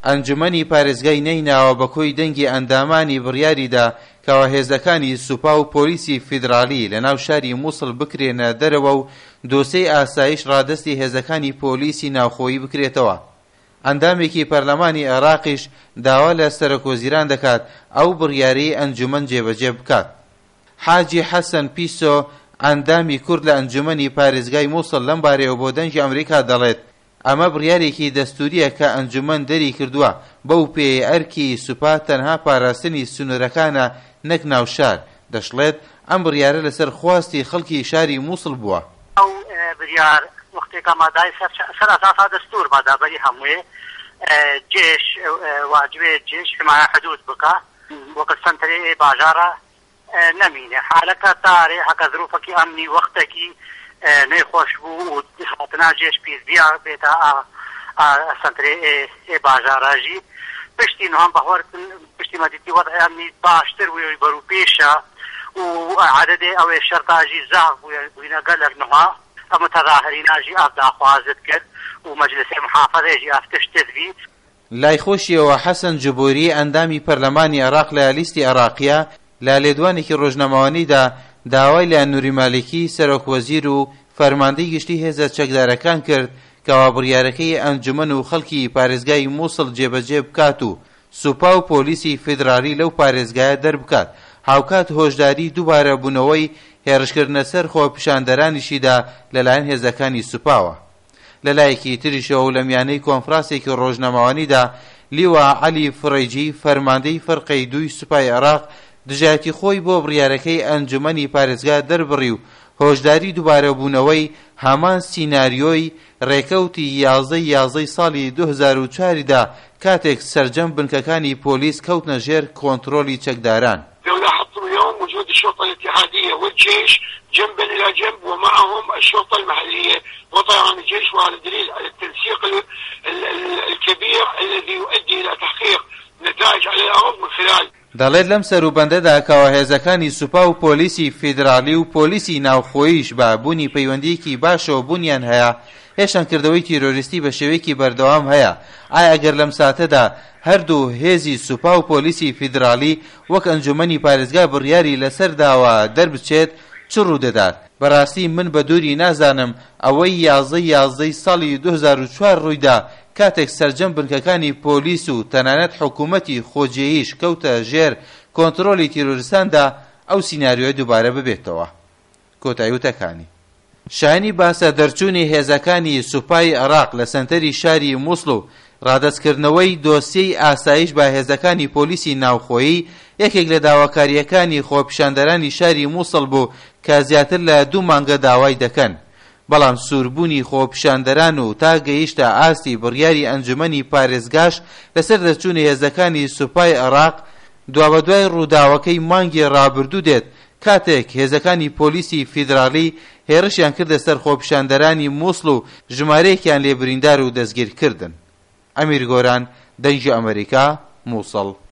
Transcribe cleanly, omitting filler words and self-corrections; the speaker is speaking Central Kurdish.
ئەنجومەنی پارێزگای نەیناوە بەکۆی دەنگی ئەندامانی بڕیاریدا کەوا هێزەکانی سوپا و پۆلیسی فیدرالی لەناو شاری مووسڵ بکرێنە دەرەوە و دۆسەی ئاسایش ڕادەستی هێزەکانی پۆلیسی ناوخۆیی بکرێتەوە. ئەندامێکی پەرلەمانی عێراقیش داوا لە سەرۆکوەزیران دەکات ئەو بڕیارەی ئەنجومەن جێبەجێ بکات. حاجی حەسەن پیسۆ ئەندامی کورد لە ئەنجومەنی پارێزگای مووسڵ لەم بارەیەوە بۆ دەنگی ئەمریکا دەڵێت ئەمە بڕیارێکی دەستوریە کە ئەنجومەن دەری کردووە بەو پێی ئەرکی سوپا تەنها پاراستنی سنوورەکانە نەک ناوشار. دەشڵێت ئەم بڕیارە لەسەر خواستی خەڵکی شاری مووسڵ بووە. ئەو بڕیار وەختێکە مادای سەر ئەساسا دەستور مادابەری هەمووێ جێش واجبێ جێش حمایە حدود بکە وەکە سنتەرێ باژارە نەمینێ حالەکە تارێ حەکە ظروفەکی ئەمنی وەختێکی نەیخۆش بوو و هاتنا جێش پیسبیا بێتە سنتەرێ باژاراژی پشتی نوان بەهوەرتن پشتی مەدیتی وەضعی ئەمنی باشتر بووی بەرو پێشە و عەدەدێ ئەوێ شەرتاژی زاغ بووینە گەلەر نوها ئەمە تەظاهریناژی ئافداخوازت کرد و مەجلسی محافەزێژی ئافتشتت بی. لای خۆشیەوە حەسەن جبوری ئەندامی پەرلەمانی عێراق لە لیستی عێراقیە لە لێدوانێکی ڕۆژنەمەوانیدا داوای لە نووری مالکی سەرۆکوەزیر و فەرماندەی گشتی هێزە چەکدارەکان کرد کەوا بڕیارەکەی ئەنجومەن و خەڵکی پارێزگای مووسڵ جێبەجێ بکات و سوپا و پۆلیسی فیدرالی لەو پارێزگایە دەربکات. هاوکات هۆشداری دووبارە بوونەوەی هێرشکردنە سەر خۆپیشاندەرانیشیدا لەلایەن هێزەکانی سوپاوە. لەلایەکی تریشەوە و لە میانەی کۆنفرانسێکی ڕۆژنەمەوانیدا لیوا عەلی فڕەیجی فەرماندەی فەرقەی دووی سوپای عێراق دژایەتی خۆی بۆ بڕیارەکەی ئەنجومەنی پارێزگا دەربڕی و هۆشداری دووبارە بوونەوەی هەمان سیناریۆی ڕێکەوتی 11 ساڵی 2004دا کاتێک سەرجەم بنکەکانی پۆلیس کەوتنە ژێر کۆنتڕۆلی چەکداران. وجود الشرطة الاتحادية والجيش جنبا إلى جنب ومعهم الشرطة المحلية وطبعا الجيش وعلى دليل على التنسيق الكبير الذي يؤدي إلى تحقيق نتائج على الأرض من خلال دەڵێت لەم سەروبەندەدا کەوا هێزەکانی سوپا و پۆلیسی فیدرالی و پۆلیسی ناوخۆییش بە بوونی پەیوەندیەکی باشەوە بوونیان هەیە هێشانکردەوەی تیرۆریستی بە شێوەیەکی بەردەوام هەیە. ئایا ئەگەر لەم ساتەدا هەردوو هێزی سوپا و پۆلیسی فیدرالی وەک ئەنجومەنی پارێزگا بڕیاری لەسەر داوە دەربچێت چ ڕوودەدات؟ بەڕاستی من بە دووری نازانم ئەوەی 11 ساڵی 2004 ڕوویدا کاتێک سەرجەم بنکەکانی پۆلیس و تەنانەت حکوومەتی خۆجێیش کەوتە ژێر کۆنتڕۆلی تیرۆریستاندا ئەو سیناریۆی دووبارە ببێتەوە. کۆتایی وتەکانی شایانی باسە دەرچوونی هێزەکانی سوپای عێراق لە سەنتەری شاری مووسڵ و ڕادەستکردنەوەی دۆسیەی ئاسایش بە هێزەکانی پۆلیسی ناوخۆیی یەکێک لە داواکاریەکانی خۆپیشاندەرانی شاری مووسڵ بوو کە زیاتر لە 2 مانگە داوای دەکەن. بەڵام سووربوونی خۆپیشاندەران و تا گەیشتە ئاستی بڕیاری ئەنجومەنی پارێزگاش لەسەر دەرچوونی هێزەکانی سوپای عێراق دوابەدوای ڕووداوەکەی مانگی ڕابردوو دێت کاتێک هێزەکانی پۆلیسی فیدرالی هێرشیان کردە سەر خۆپیشاندەرانی مووسڵ و ژمارەیەکیان لێ بریندار و دەستگیر کردن. ئەمیر گۆران، دەنگی ئەمریکا، مووسڵ.